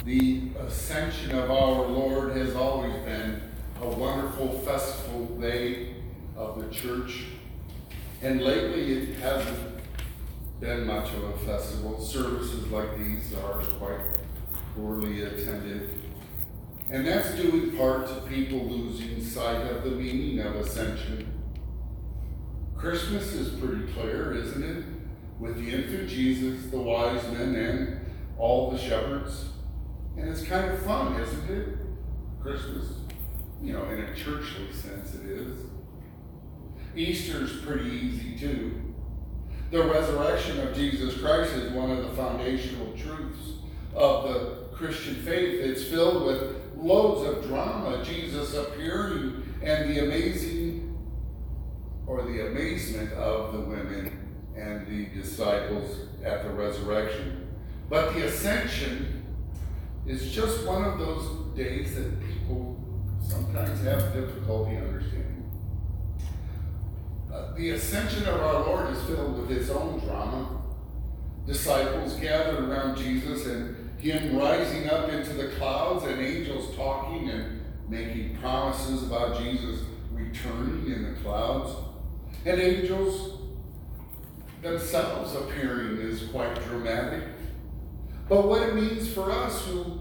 The Ascension of our Lord has always been a wonderful festival day of the church. And lately it hasn't been much of a festival. Services like these are quite poorly attended. And that's due in part to people losing sight of the meaning of Ascension. Christmas is pretty clear, isn't it? With the infant Jesus, the wise men, and all the shepherds. And it's kind of fun, isn't it? Christmas, in a churchly sense it is. Easter's pretty easy too. The resurrection of Jesus Christ is one of the foundational truths of the Christian faith. It's filled with loads of drama, Jesus appearing, and the amazement of the women and the disciples at the resurrection. But the Ascension is just one of those days that people sometimes have difficulty understanding. The Ascension of our Lord is filled with its own drama. Disciples gathered around Jesus and him rising up into the clouds, and angels talking and making promises about Jesus returning in the clouds. And angels themselves appearing is quite dramatic. But what it means for us who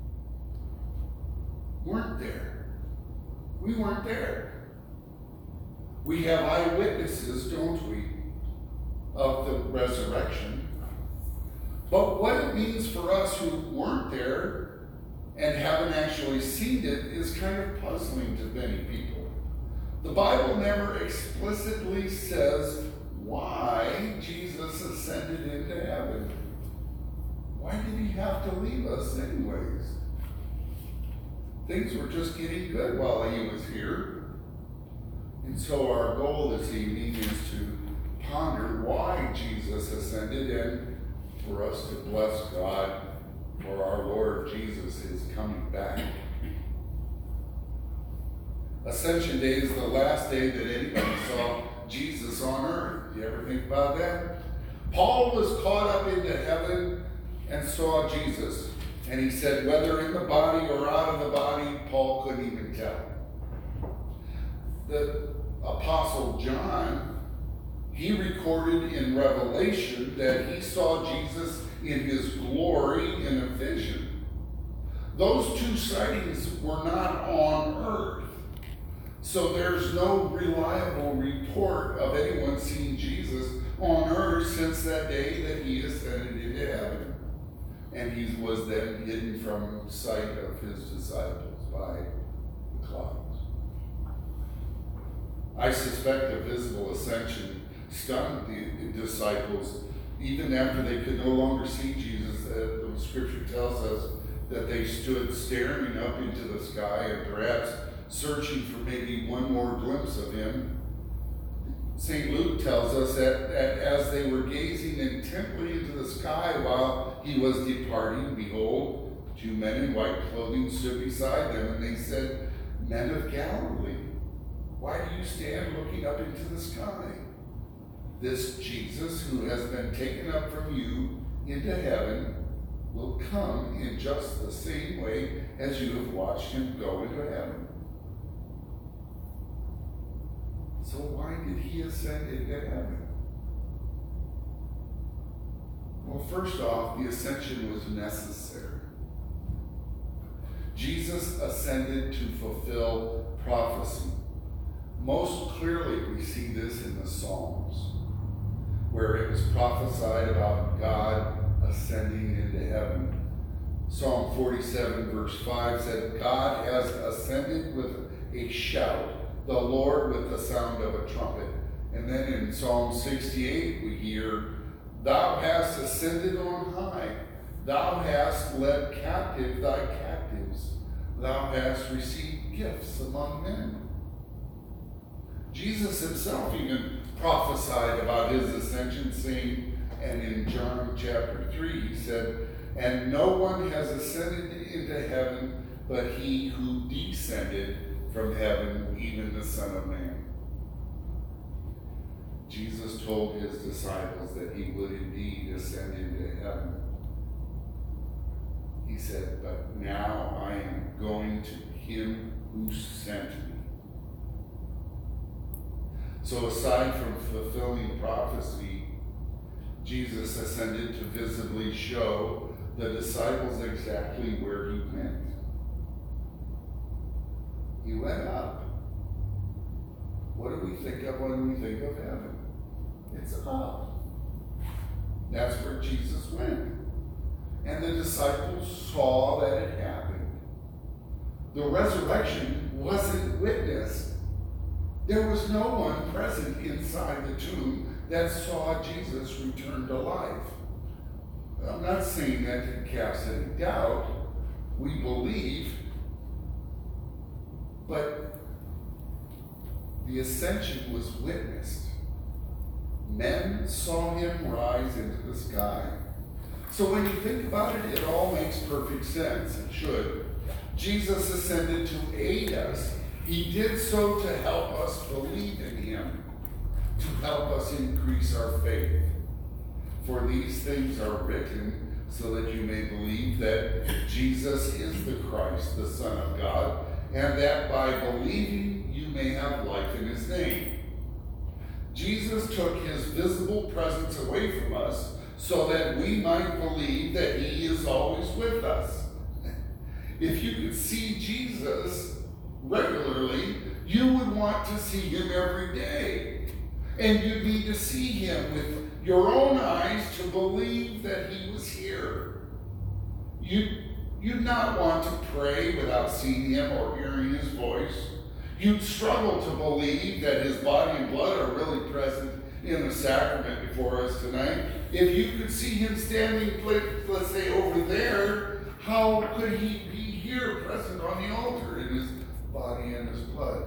weren't there, we weren't there. We have eyewitnesses, don't we, of the resurrection. But what it means for us who weren't there and haven't actually seen it is kind of puzzling to many people. The Bible never explicitly says why Jesus ascended into heaven. Why did he have to leave us anyways? Things were just getting good while he was here. And so our goal this evening is to ponder why Jesus ascended and for us to bless God for our Lord Jesus is coming back. Ascension Day is the last day that anybody saw Jesus on earth. You ever think about that? Paul was caught up into heaven and saw Jesus. And he said, whether in the body or out of the body, Paul couldn't even tell. The Apostle John, he recorded in Revelation that he saw Jesus in his glory in a vision. Those two sightings were not on earth. So there's no reliable report of anyone seeing Jesus on earth since that day that he ascended into heaven. And he was then hidden from sight of his disciples by the clouds. I suspect the visible ascension stunned the disciples even after they could no longer see Jesus. The scripture tells us that they stood staring up into the sky and perhaps searching for maybe one more glimpse of him. St. Luke tells us that as they were gazing intently into the sky while he was departing, behold, two men in white clothing stood beside them, and they said, Men of Galilee, why do you stand looking up into the sky? This Jesus who has been taken up from you into heaven will come in just the same way as you have watched him go into heaven. So why did he ascend into heaven? Well, first off, the ascension was necessary. Jesus ascended to fulfill prophecy. Most clearly, we see this in the Psalms, where it was prophesied about God ascending into heaven. Psalm 47, verse 5 said, God has ascended with a shout, the Lord with the sound of a trumpet. And then in Psalm 68 we hear, Thou hast ascended on high. Thou hast led captive thy captives. Thou hast received gifts among men. Jesus himself even prophesied about his ascension, saying, and in John chapter 3 he said, And no one has ascended into heaven but he who descended from heaven, even the Son of Man. Jesus told his disciples that he would indeed ascend into heaven. He said, but now I am going to him who sent me. So aside from fulfilling prophecy, Jesus ascended to visibly show the disciples exactly where he went. He went up. What do we think of when we think of heaven? It's up. That's where Jesus went. And the disciples saw that it happened. The resurrection wasn't witnessed. There was no one present inside the tomb that saw Jesus return to life. I'm not saying that to cast any doubt. We believe. But the ascension was witnessed. Men saw him rise into the sky. So when you think about it, it all makes perfect sense. It should. Jesus ascended to aid us. He did so to help us believe in him, to help us increase our faith. For these things are written so that you may believe that Jesus is the Christ, the Son of God, and that by believing you may have life in his name. Jesus took his visible presence away from us so that we might believe that he is always with us. If you could see Jesus regularly, you would want to see him every day. And you'd need to see him with your own eyes to believe that he was here. You'd not want to pray without seeing him or hearing his voice. You'd struggle to believe that his body and blood are really present in the sacrament before us tonight. If you could see him standing, let's say, over there, how could he be here present on the altar in his body and his blood?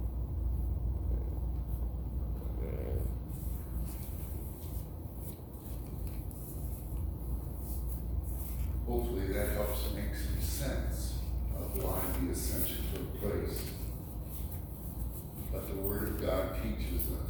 Hopefully that helps make some sense of why the ascension took place. But the Word of God teaches us.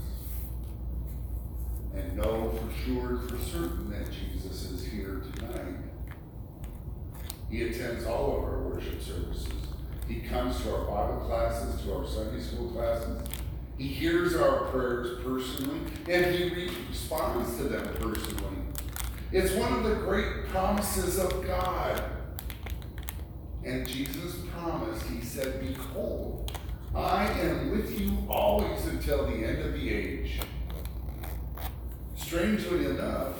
And know for sure, for certain, that Jesus is here tonight. He attends all of our worship services. He comes to our Bible classes, to our Sunday school classes. He hears our prayers personally, and he responds to them personally. It's one of the great promises of God. And Jesus promised, he said, behold, I am with you always until the end of the age. Strangely enough,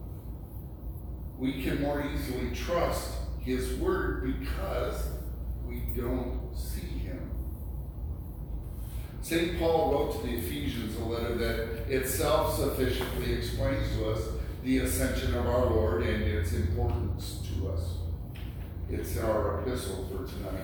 we can more easily trust his word because we don't see him. St. Paul wrote to the Ephesians a letter that itself sufficiently explains to us the ascension of our Lord and its importance to us. It's our epistle for tonight.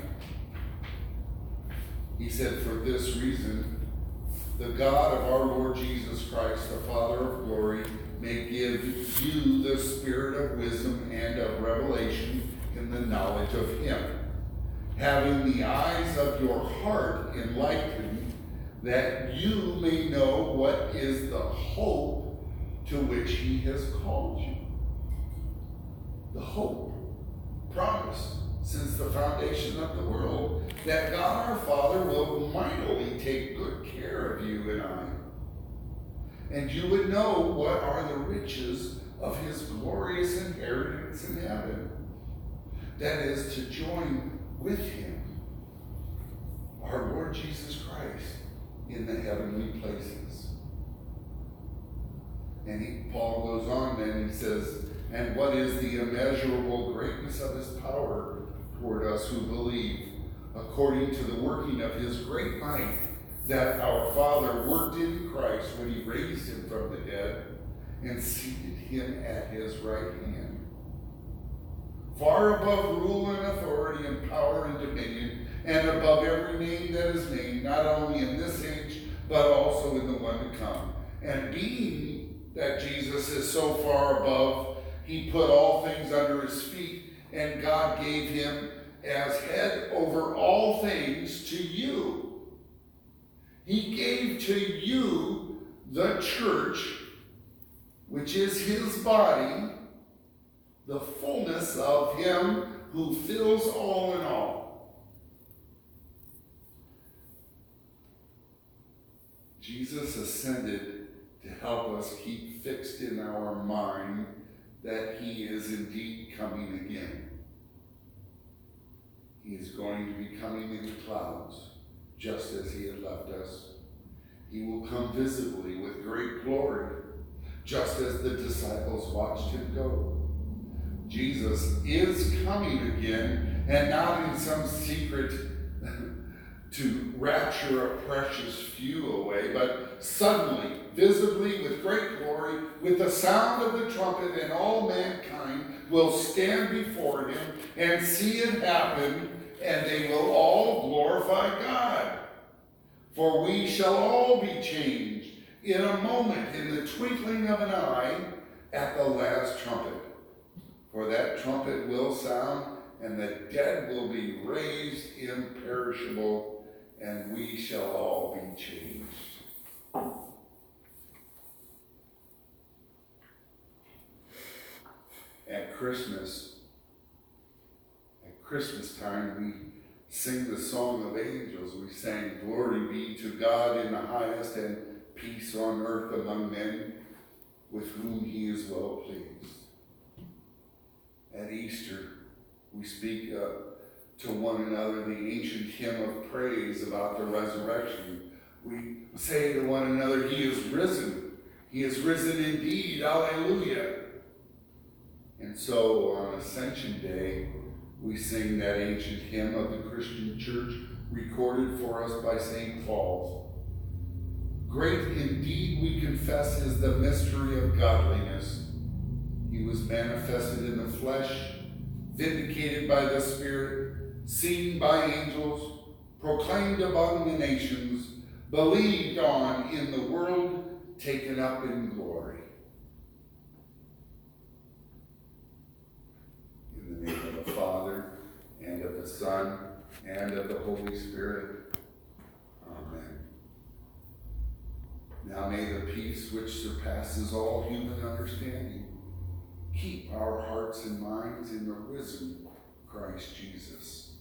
He said, for this reason, the God of our Lord Jesus Christ, the Father of glory, may give you the spirit of wisdom and of revelation in the knowledge of him, having the eyes of your heart enlightened, that you may know what is the hope to which he has called you. The hope promised since the foundation of the world, that God our Father will mightily take good care of you and I. And you would know what are the riches of his glorious inheritance in heaven. That is, to join with him, our Lord Jesus Christ, in the heavenly places. And Paul goes on then, he says, and what is the immeasurable greatness of his power toward us who believe, according to the working of his great might, that our Father worked in Christ when he raised him from the dead and seated him at his right hand, far above rule and authority and power and dominion, and above every name that is named, not only in this age, but also in the one to come. And being that Jesus is so far above, he put all things under his feet, and God gave him as head over all things to you. He gave to you the church, which is his body, the fullness of him who fills all in all. Jesus ascended to help us keep fixed in our mind that he is indeed coming again. He is going to be coming in the clouds, just as he had left us. He will come visibly with great glory, just as the disciples watched him go. Jesus is coming again, and not in some secret to rapture a precious few away, but suddenly, visibly, with great glory, with the sound of the trumpet, and all mankind will stand before him and see it happen, and they will all glorify God. For we shall all be changed in a moment, in the twinkling of an eye, at the last trumpet. For that trumpet will sound, and the dead will be raised imperishable, and we shall all be changed. At Christmas time, we sing the Song of Angels. We sang, "Glory be to God in the highest, and peace on earth among men with whom he is well pleased." At Easter, we speak to one another the ancient hymn of praise about the resurrection. We say to one another, "He is risen. He is risen indeed. Alleluia." And so on Ascension Day, we sing that ancient hymn of the Christian church recorded for us by St. Paul. "Great indeed, we confess, is the mystery of godliness. He was manifested in the flesh, vindicated by the Spirit, seen by angels, proclaimed among the nations, believed on in the world, taken up in glory." In the name of the Father, and of the Son, and of the Holy Spirit. Amen. Now may the peace which surpasses all human understanding keep our hearts and minds in the risen Christ Jesus.